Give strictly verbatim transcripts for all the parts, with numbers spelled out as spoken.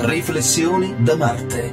Riflessioni da Marte.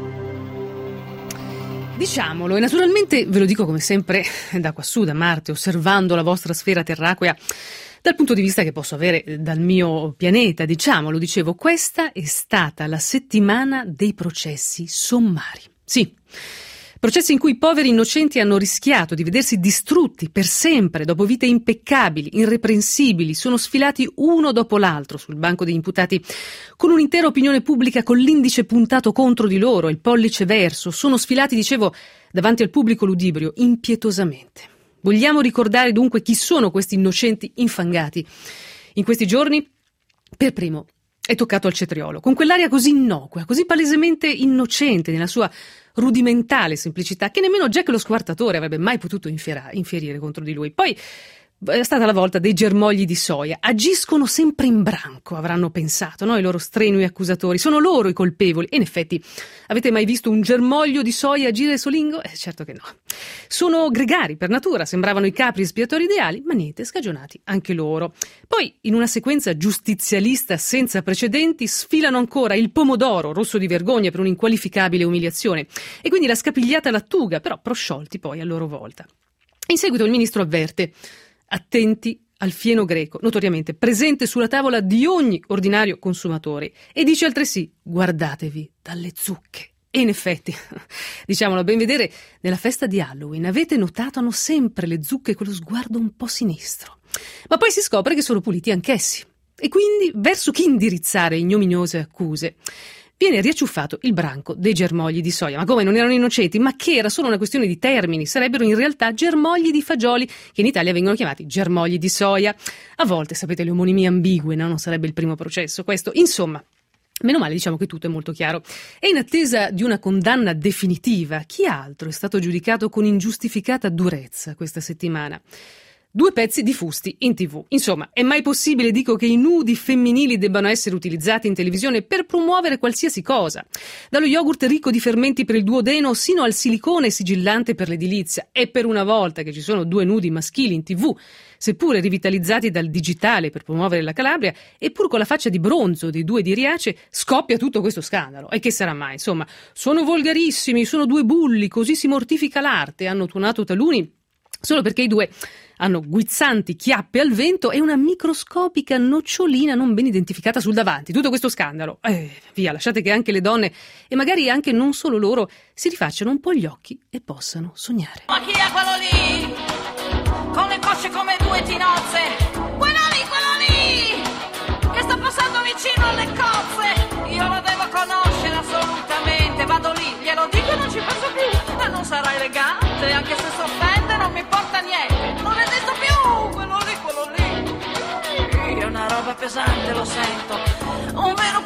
Diciamolo, e naturalmente ve lo dico come sempre da quassù, da Marte, osservando la vostra sfera terracquea dal punto di vista che posso avere dal mio pianeta. Diciamolo, dicevo, questa è stata la settimana dei processi sommari. Sì, processi in cui i poveri innocenti hanno rischiato di vedersi distrutti per sempre dopo vite impeccabili, irreprensibili, sono sfilati uno dopo l'altro sul banco degli imputati con un'intera opinione pubblica con l'indice puntato contro di loro, il pollice verso, sono sfilati, dicevo, davanti al pubblico ludibrio, impietosamente. Vogliamo ricordare dunque chi sono questi innocenti infangati. In questi giorni, per primo, è toccato al cetriolo, con quell'aria così innocua, così palesemente innocente nella sua rudimentale semplicità, che nemmeno Jack lo squartatore avrebbe mai potuto infiera- infierire contro di lui. Poi è stata la volta dei germogli di soia. Agiscono sempre in branco, avranno pensato, no? I loro strenui accusatori. Sono loro i colpevoli. E in effetti, avete mai visto un germoglio di soia agire solingo? Eh, certo che no. Sono gregari per natura, sembravano i capri espiatori ideali, ma niente, scagionati anche loro. Poi, in una sequenza giustizialista senza precedenti, sfilano ancora il pomodoro, rosso di vergogna per un'inqualificabile umiliazione. E quindi la scapigliata lattuga, però prosciolti poi a loro volta. In seguito il ministro avverte: attenti al fieno greco, notoriamente presente sulla tavola di ogni ordinario consumatore, e dice altresì: guardatevi dalle zucche. E in effetti, diciamolo a ben vedere, nella festa di Halloween avete notato hanno sempre le zucche quello sguardo un po' sinistro, ma poi si scopre che sono puliti anch'essi, e quindi verso chi indirizzare ignominiose accuse? Viene riacciuffato il branco dei germogli di soia. Ma come, non erano innocenti? Ma che era solo una questione di termini? Sarebbero in realtà germogli di fagioli, che in Italia vengono chiamati germogli di soia. A volte, sapete, le omonimie ambigue, no? Non sarebbe il primo processo questo. Insomma, meno male, diciamo che tutto è molto chiaro. E in attesa di una condanna definitiva, chi altro è stato giudicato con ingiustificata durezza questa settimana? Due pezzi di fusti in tivù. Insomma, è mai possibile, dico, che i nudi femminili debbano essere utilizzati in televisione per promuovere qualsiasi cosa? Dallo yogurt ricco di fermenti per il duodeno sino al silicone sigillante per l'edilizia. E per una volta che ci sono due nudi maschili in tivù, seppure rivitalizzati dal digitale per promuovere la Calabria, eppur con la faccia di bronzo dei due di Riace, scoppia tutto questo scandalo. E che sarà mai? Insomma, sono volgarissimi, sono due bulli, così si mortifica l'arte, hanno tuonato taluni solo perché i due hanno guizzanti chiappe al vento e una microscopica nocciolina non ben identificata sul davanti. Tutto questo scandalo. Eh, via, lasciate che anche le donne, e magari anche non solo loro, si rifacciano un po' gli occhi e possano sognare. Ma chi è quello lì? Con le cosce come due tinozze. Quello lì, quello lì! Che sta passando vicino alle cozze. Io lo devo conoscere assolutamente. Vado lì, glielo dico e non ci penso più. E non sarà elegante, anche se s'offende non mi importa niente. Non esisto più, quello lì, quello lì. È una roba pesante, lo sento. Un vero